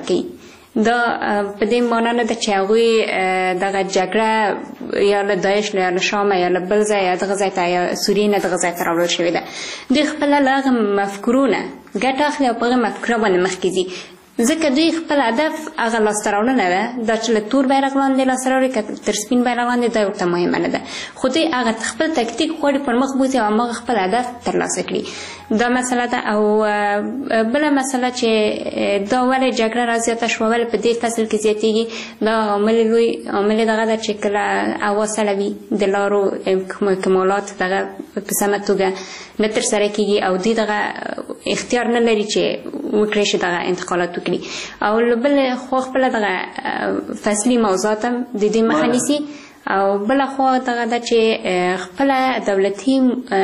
کوي. دا په دې معنا نه ده چې هغوی دغه جګړه یا له داعش یا له شامه یا له بل ځای یا دغه ځای ته یا سوریې نه دغه ځای ته راوړل شوې ده. دوی خپله له هغه مفکورو نه ګټه اخلي او په هغه مفکوره باندې مخکې ځي، ځکه دوی خپل هدف هغه لاسته راوړنه ده. دا چې له تور بیرغ لاندې لاسته راوړي که تر سپین بیرغ لاندې دا ورته مهمه نه ده، خو دوی هغه خپل تکتیک غواړي پر مخ بوځي او هماغه خپل هدف ترلاسه کړي. دا مسله ده. او بله مسله چې دا ولې جګړه رازیاته شوه، ولې په دې فصل کې زیاتېږي، دا عامل لوی عامل دغه ده چې کله هوا سړه وي د لارو کمالات دغه په سمه توګه نه ترسره کېږي او دوی دغه اختیار نه لري چې وکړی شي دغه انتقالات وکړي. او له بل خوا خپله دغه فصلي موضوعات هم د دې مخه نیسي او بله خوا دغه ده چې خپله دولتي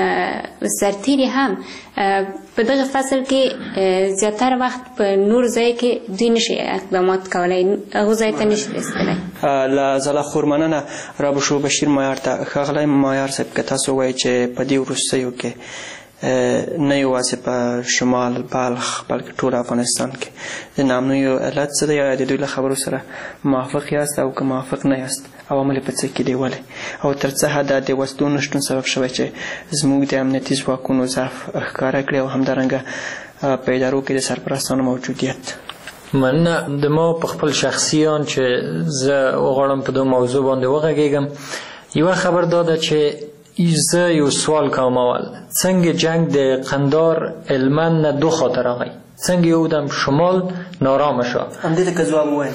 سرتیري هم په دغه فصل کې زیاتره وخت په نور ځای کې دوی نشي اقدامات کولی، هغو ځای ته نشي رسېدلی. له زلاخور مننه را به شو بشیر مایار ته. ښاغلی مایار صاحب که تاسو وایئ چې په دې وروستیو کې نه یوازې په شمال بلخ بلکې ټول افغانستان کې د ناامنیو علت څه دی؟ یا د دوی له خبرو سره موافق یاست او که موافق نه یاست عوامل یې په څه کې دی ولې او تر څه حده د وسلو نشتون سبب شوی چې زموږ د امنیتي ځواکونو ضعف ښکاره کړي او همدارنګه په ادارو کې د سرپرستانو موجودیت؟ مننه. د ما په خپل شخصي آن چې زه وغواړم په دو موضوع باندې وغږېږم، یوه خبر دا ده چې زه یو سوال کوم. اول څنګه جنگ د قندار هلمند نه دو خاطر راغی، څنګه یو دم شمال نارامه شو؟ همدې ته که ځواب ووایم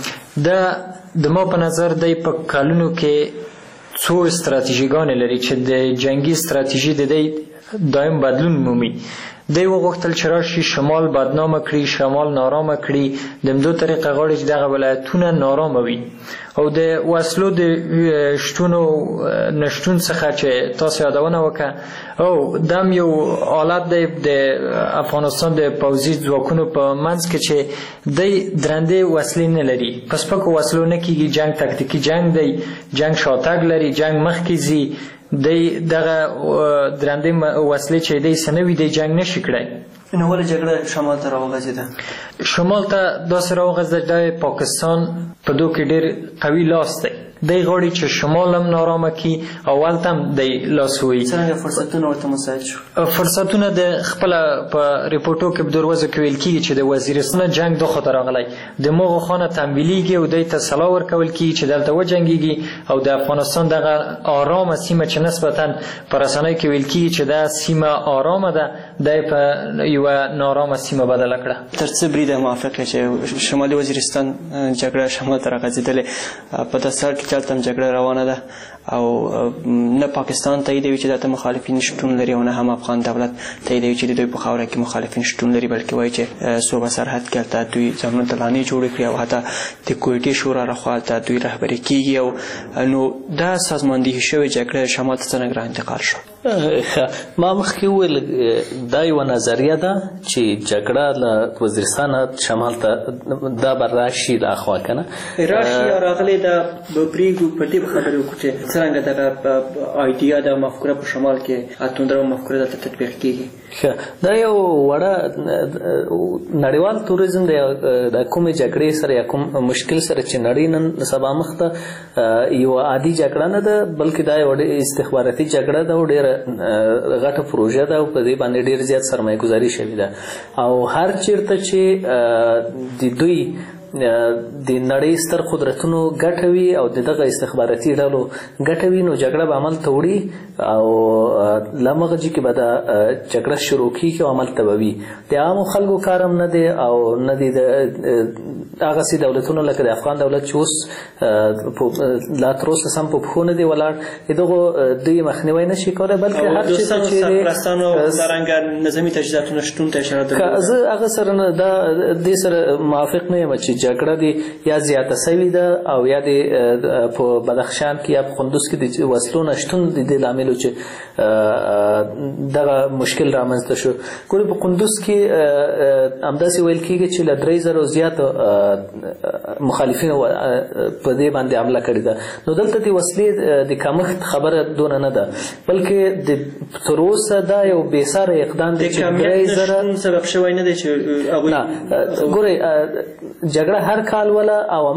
د ما په نظر دی په کلونو کې څو استراتیژیګانې لري چې د جنگي استراتیژي د دی دایم بدلون مومي. دی وغوښتل چې راشي شمال بدنامه کړي، شمال نارامه کړي، د همدو طریقه غواړي چې دغه ولایتونه نارامه وي. او د وسلو د شتون او نشتون څخه چې تاسو یادونه وکړه، او دم یو حالت دی د افغانستان د پوځي ځواکونو په منځ کې چې دی درندې وسلې نه لري، په سپکو وسلو نه کېږي جنگ، تکتیکي جنگ دی، جنگ شاتګ لري، جنگ مخکې ځي. دی دغه درندې وسلې چې دی سنوي دی جنگ نشي کړی. نو ولې جګړه شمال ته راوغځېده؟ شمال ته داسې راوغځېده د پاکستان په دو کې ډېر قوي لاس دی. دی غواړي چې شمال هم نارامه کړي او هلته هم دی لاس ووهي. څرنګه فرصتونه ورته مساعد شو؟ فرصتونه د خپله په ریپورټو کې په دروازو کې ویل کېږي چې د وزیرستان جنگ دو خاطر راغلی، د مغو خانه تمویلیږي او دی ته سلا ورکول کېږي چې دلته وجنګېږي او د افغانستان دغه آرامه سیمه چې نسبتا په رسنیو کې ویل کېږي چې دا سیمه آرامه ده، دی په یوه نارامه سیمه بدله کړه. تر څه بریده موافق یې چې شمالي وزیرستان جګړه شمال ته راغځېدلې؟ په داسې حال کې چې هلته هم جګړه روانه ده او نه پاکستان تاییدوي چې دلته مخالفین شتون لري او نه هم افغان دولت تاییدوي چې د دوی په خاوره کې مخالفین شتون لري، بلکې وایي چې صوبه سرحد کې هلته دوی ځانونه ته لانې جوړې کړي او حتی د کویټې شورا لخوا هلته دوی رهبري کېږي. او نو دا سازماندهي شوې جګړه شمال ته څرنګه را انتقال شو؟ ما مخکې وویل دا یوه نظریه ده چې جګړه له وزیرستان شمال ته دا به راشي له اخوا که نه راشي یا راغلی دا به پرېږدو. په دې به خبرې وکړو چې څرنګه دغه آیډیا د مفکوره په شمال کې اتوندره مفکوره دلته تطبیق کېږي. دا یو وړه نړیوال توریزم دی د کومې جګړې سره یا کوم مشکل سره چې نړۍ نن سبا مخ ته یوه عادي جګړه نه ده، بلکې دا یوه استخباراتي جګړه ده او ډېره غټه پروژه ده او په دې باندې ډېر زیات سرمایه ګذاري شوې ده. او هر چېرته چې د دوی د نړۍ ستر قدرتونو ګټه وي او د دغه استخباراتي ډلو ګټه وي، نو جګړه به عمل ته وړي او له همغه ځای کې به دا جګړه شروع کېږي او عمل ته به وي. د عامو خلکو کار هم نه دی او نه دی د هغسې دولتونو لکه د افغان دولت چې اوس لا تر اوسه سم په پښو نه دی ولاړ، د دغو دوی مخنیوی نه شي کولی، بلکې هر چېرته چې سرپرستانو همدارنګه نظامي تجهیزاتو شتون ته اشاره درلوده. زه هغه سره نه دې سره موافق نه یم چې جګړه دې یا زیاته سوې ده او یا دې په بدخشان کې یا په قندوز کې د وسلو نشتون د دې لامل چې دغه مشکل رامنځته شو. ګورې په قندوز کې همداسې ویل کېږي چې له 3000 زیات مخالفینو په دې باندې حمله کړې ده. نو دلته د وسلې د کمښت خبره دونه نه ده، بلکې تر اوسه دا یو بېساره اقدام دی چې 3000 سبب شوی نه دی چې نه. ګورې جګړه جګړه هر کال ولا او